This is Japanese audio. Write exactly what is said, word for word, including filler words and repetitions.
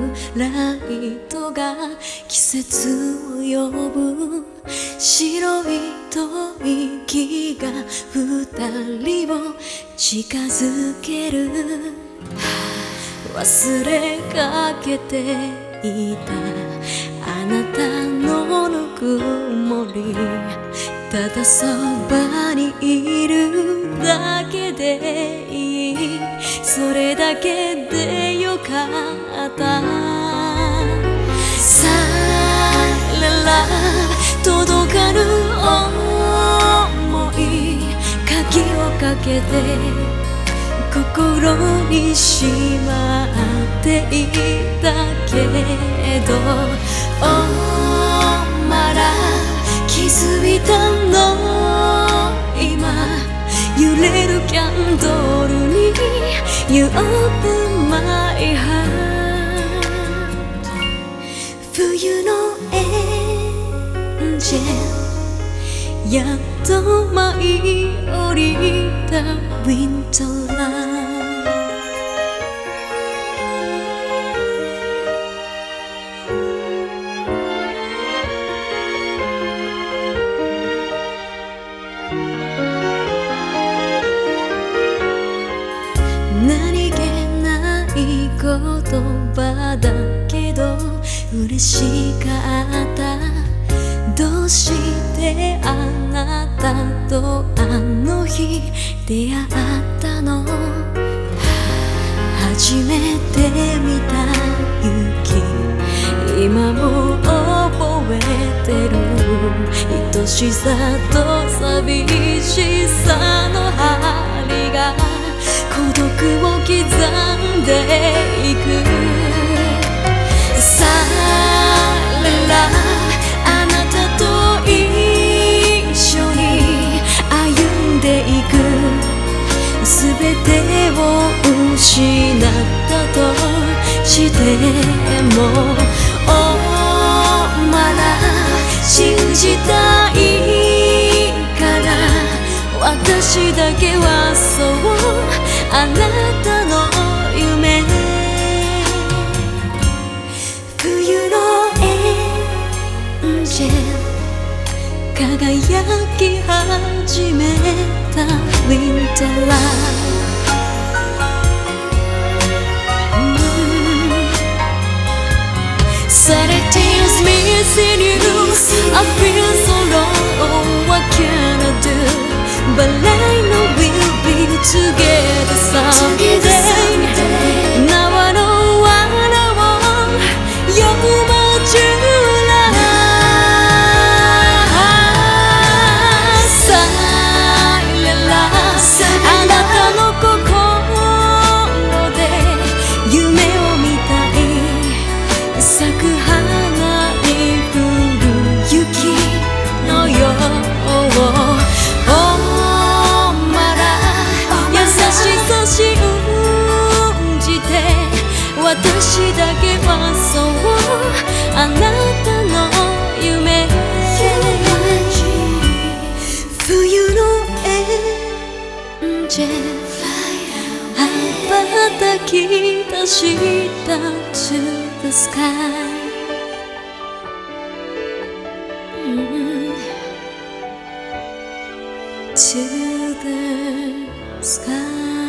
ライトが季節を呼ぶ。白い吐息が二人を近づける。忘れかけていたあなたのぬくもり、ただそばにいるだけでいい、それだけでよかった。さらら届かぬ想い、鍵をかけて心にしまっていたけど、おまら気づいたの今、揺れるキャンドルに You open my heart。 冬のエンジェル、やっと舞い降りたウィンターラン。何気ない言葉だけど嬉しかった。どうしてあなたとあの日出会ったの。初めて見た雪、今も覚えてる。愛しさと寂しさの針が孤独を刻んでいく。さららあなたと一緒に歩んでいく。すべてを失ったとしても、おまら信じたいから、私だけはそうあなたの夢。冬のエンジェル、輝き始めたウィンターライト。Saturday's missing you. I feel so low. What can I do? But I know we'll be together someday. Now I know what I want. You're my true love. さららあなたの心で夢を見たい。咲く花に降る雪のよう。私だけはそうあなたの夢。冬のエンジェル、羽ばたき出した To the sky、mm, To the sky。